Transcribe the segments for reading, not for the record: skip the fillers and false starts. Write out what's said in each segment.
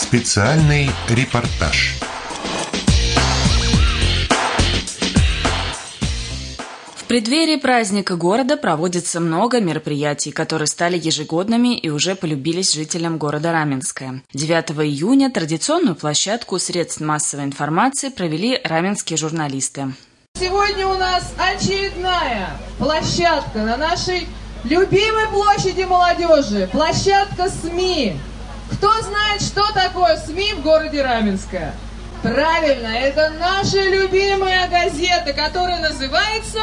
Специальный репортаж. В преддверии праздника города проводится много мероприятий, которые стали ежегодными и уже полюбились жителям города Раменское. 9 июня традиционную площадку средств массовой информации провели раменские журналисты. Сегодня у нас очередная площадка на нашей любимой площади молодежи, площадка СМИ. Кто знает, что такое СМИ в городе Раменское? Правильно, это наша любимая газета, которая называется,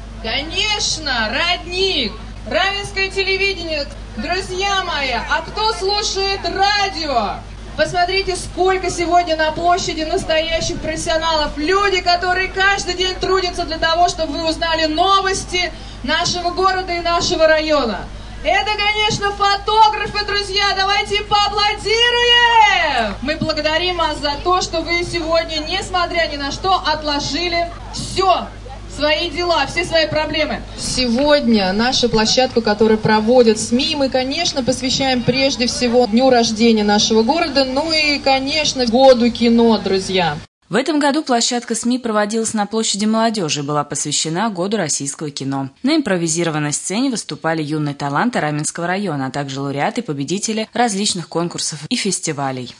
конечно, «Родник». Раменское телевидение. Друзья мои, а кто слушает радио? Посмотрите, сколько сегодня на площади настоящих профессионалов. Люди, которые каждый день трудятся для того, чтобы вы узнали новости нашего города и нашего района. Это, конечно, фотографы, друзья. Давайте поаплодируем! Мы благодарим вас за то, что вы сегодня, несмотря ни на что, отложили все свои дела, все свои проблемы. Сегодня нашу площадку, которую проводят СМИ, мы, конечно, посвящаем прежде всего дню рождения нашего города, ну и, конечно, году кино, друзья. В этом году площадка СМИ проводилась на площади молодежи и была посвящена году российского кино. На импровизированной сцене выступали юные таланты Раменского района, а также лауреаты и победители различных конкурсов и фестивалей.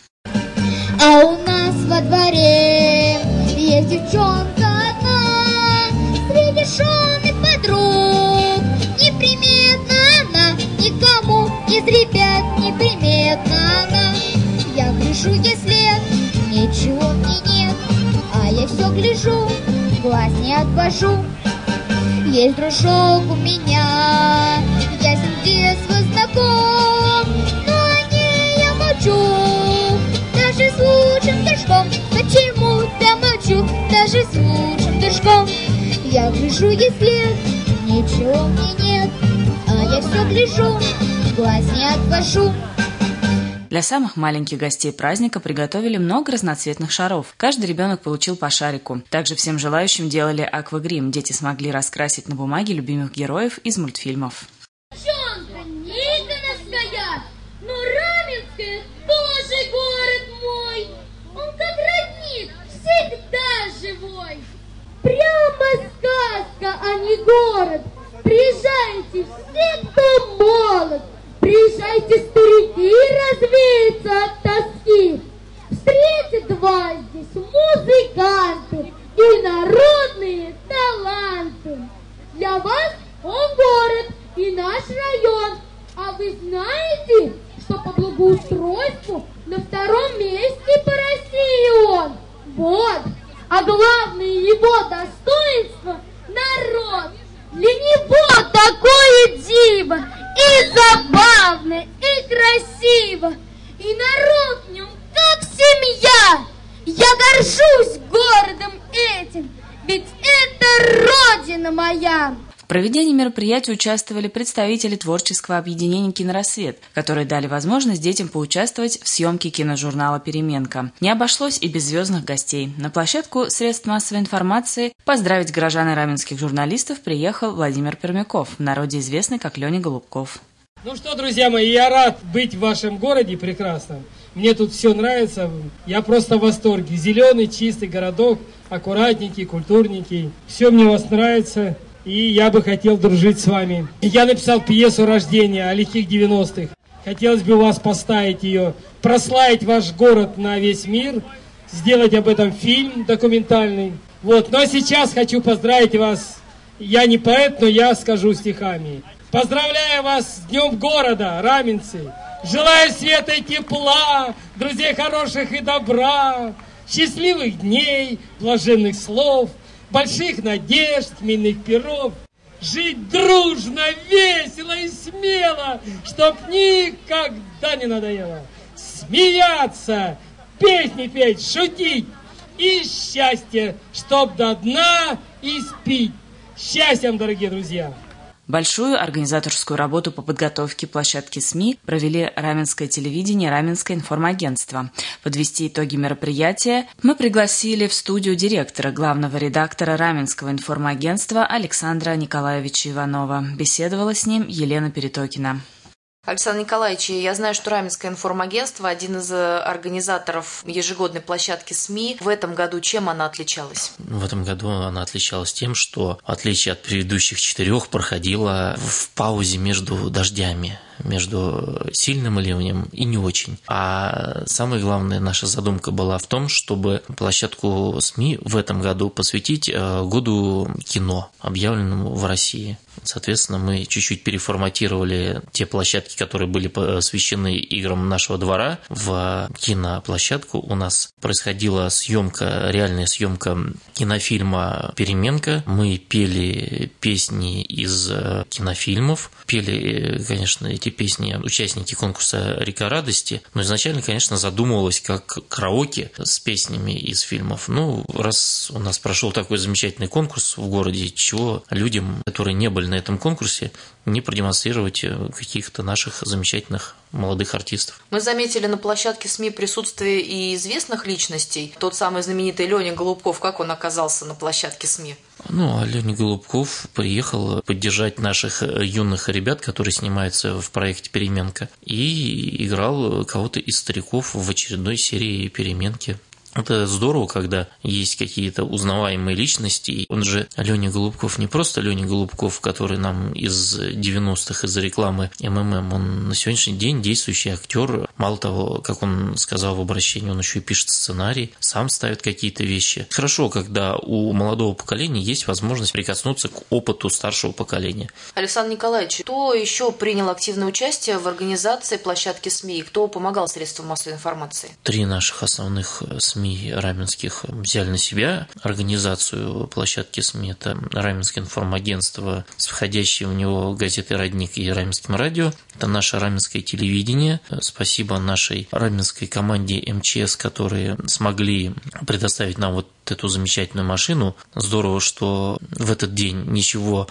А у нас во дворе есть девчонка одна, среди шумных подруг. Неприметна она, никому из ребят неприметна она. Я гляжу, если ничего мне нет, а я все гляжу, глаз не отвожу. Есть дружок у меня, я с ним с детства знаком, но о ней я молчу, даже с лучшим дружком. Почему-то молчу, даже с лучшим дружком. Я гляжу, если ничего мне нет, а я все гляжу, глаз не отвожу. Для самых маленьких гостей праздника приготовили много разноцветных шаров. Каждый ребенок получил по шарику. Также всем желающим делали аквагрим. Дети смогли раскрасить на бумаге любимых героев из мультфильмов. Девчонка, Никоновская, но Раменское тоже город мой. Он как родник, всегда живой. Прямо сказка, а не город. Приезжайте все, кто молод. Приезжайте, старики, развеяться от тоски. Встретят вас здесь музыканты и народные таланты. Для вас он город и наш район. А вы знаете, что по благоустройству на втором месте по России он? Вот. А главное его достоинство – народ. Для него такое диво. И забавно, и красиво, и народ в нем как семья. Я горжусь городом этим, ведь это родина моя. В проведении мероприятия участвовали представители творческого объединения «Кинорассвет», которые дали возможность детям поучаствовать в съемке киножурнала «Переменка». Не обошлось и без звездных гостей. На площадку средств массовой информации поздравить горожан и раменских журналистов приехал Владимир Пермяков, в народе известный как Леня Голубков. Ну что, друзья мои, я рад быть в вашем городе прекрасном. Мне тут все нравится. Я просто в восторге. Зеленый, чистый городок, аккуратненький, культурненький. Все мне у вас нравится. И я бы хотел дружить с вами. Я написал пьесу «Рождение» о лихих 90-х. Хотелось бы у вас поставить ее, прославить ваш город на весь мир, сделать об этом фильм документальный. Вот. Но сейчас хочу поздравить вас. Я не поэт, но я скажу стихами. Поздравляю вас с Днем города, раменцы. Желаю света и тепла, друзей хороших и добра, счастливых дней, блаженных слов, больших надежд, мирных перов. Жить дружно, весело и смело, чтоб никогда не надоело. Смеяться, песни петь, шутить и счастье, чтоб до дна испить. Счастьем, дорогие друзья! Большую организаторскую работу по подготовке площадки СМИ провели Раменское телевидение и Раменское информагентство. Подвести итоги мероприятия мы пригласили в студию директора, главного редактора Раменского информагентства Александра Николаевича Иванова. Беседовала с ним Елена Перетокина. Александр Николаевич, я знаю, что Раменское информагентство – один из организаторов ежегодной площадки СМИ. В этом году чем она отличалась? В этом году она отличалась тем, что, в отличие от предыдущих 4, проходила в паузе между дождями, между сильным ливнем и не очень. А самая главная наша задумка была в том, чтобы площадку СМИ в этом году посвятить году кино, объявленному в России. Соответственно, мы чуть-чуть переформатировали те площадки, которые были посвящены играм нашего двора, в киноплощадку. У нас происходила реальная съемка кинофильма «Переменка». Мы пели песни из кинофильмов. Пели, конечно, эти песни участники конкурса «Река радости», но изначально, конечно, задумывалось как караоке с песнями из фильмов. Раз у нас прошел такой замечательный конкурс в городе, чего людям, которые не были на этом конкурсе, не продемонстрировать каких-то наших замечательных молодых артистов. Мы заметили на площадке СМИ присутствие и известных личностей. Тот самый знаменитый Леня Голубков, как он оказался на площадке СМИ? А Леня Голубков приехал поддержать наших юных ребят, которые снимаются в проекте «Переменка», и играл кого-то из стариков в очередной серии «Переменки». Это здорово, когда есть какие-то узнаваемые личности. Он же, Леня Голубков, не просто Леня Голубков, который нам из 90-х, из рекламы МММ. Он на сегодняшний день действующий актер. Мало того, как он сказал в обращении, он еще и пишет сценарий, сам ставит какие-то вещи. Хорошо, когда у молодого поколения есть возможность прикоснуться к опыту старшего поколения. Александр Николаевич, кто еще принял активное участие в организации площадки СМИ? Кто помогал средствам массовой информации? 3 наших основных СМИ раменских взяли на себя организацию площадки СМИ. Это Раменское информагентство с входящей в него газетой «Родник» и Раменским радио. Это наше раменское телевидение. Спасибо нашей раменской команде МЧС, которые смогли предоставить нам вот эту замечательную машину. Здорово, что в этот день ничего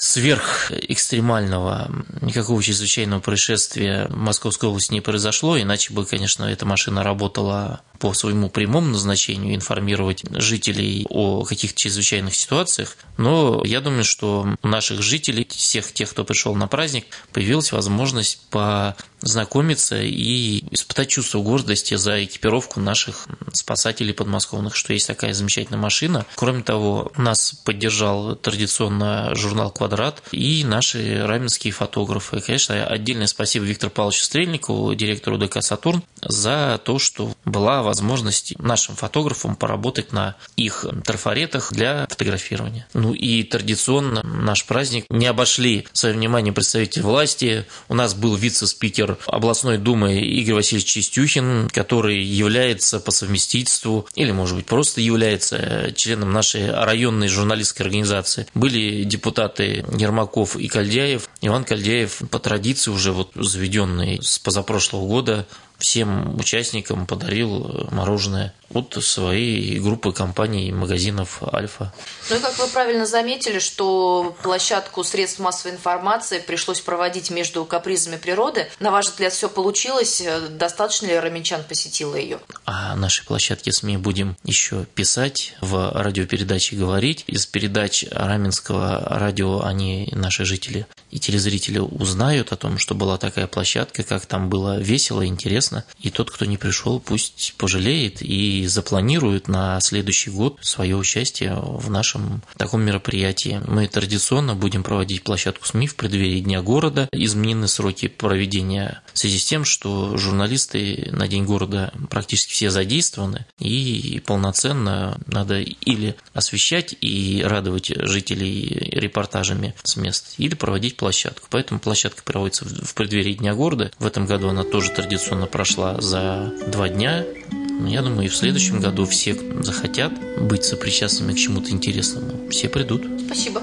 сверхэкстремального, никакого чрезвычайного происшествия в Московской области не произошло, иначе бы, конечно, эта машина работала по своему прямому назначению, информировать жителей о каких-то чрезвычайных ситуациях. Но я думаю, что у наших жителей, всех тех, кто пришел на праздник, появилась возможность познакомиться и испытать чувство гордости за экипировку наших спасателей подмосковных, что есть такая замечательная машина. Кроме того, нас поддержал традиционно журнал «Квадрат» и наши раменские фотографы. И, конечно, отдельное спасибо Виктору Павловичу Стрельникову, директору ДК «Сатурн», за то, что была возможность нашим фотографам поработать на их трафаретах для фотографирования. И традиционно наш праздник не обошли своим вниманием представители власти. У нас был вице-спикер областной думы Игорь Васильевич Чистюхин, который является по совместительству, или, может быть, просто является членом нашей районной журналистской организации. Были депутаты Ермаков и Кальдяев. Иван Кальдяев по традиции уже заведенный с позапрошлого года всем участникам подарил мороженое от своей группы компаний магазинов «Альфа». И как вы правильно заметили, что площадку средств массовой информации пришлось проводить между капризами природы. На ваш взгляд, все получилось? Достаточно ли раменчан посетило ее? О нашей площадке СМИ будем еще писать, в радиопередаче говорить. Из передач Раменского радио наши жители и телезрители узнают о том, что была такая площадка, как там было весело и интересно. И тот, кто не пришел, пусть пожалеет и запланирует на следующий год свое участие в нашем таком мероприятии. Мы традиционно будем проводить площадку СМИ в преддверии Дня города. Изменены сроки проведения в связи с тем, что журналисты на День города практически все задействованы, и полноценно надо или освещать и радовать жителей репортажами с мест, или проводить площадку. Поэтому площадка проводится в преддверии Дня города. В этом году она тоже традиционно прошла за 2 дня. Я думаю, и в следующем году все захотят быть сопричастными к чему-то интересному. Все придут. Спасибо.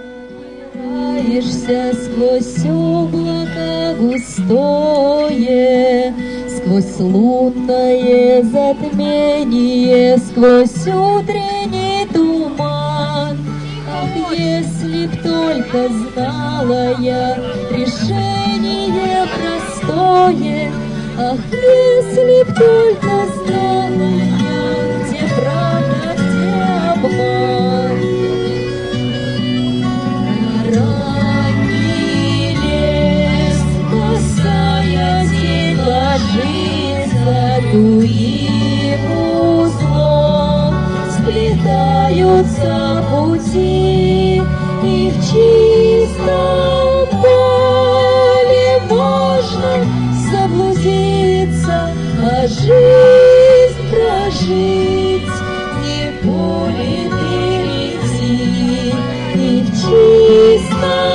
Сквозь облако густое, сквозь лунное затмение, сквозь утренний туман. Ах, если б только знала я решение простое, ах, если б только знала я, где правда, где обман. Ранний лес, коса тугим узлом сплетаются пути, и в чистом поле можно заблудиться, а жизнь прожить, не поле перейти, и в чистом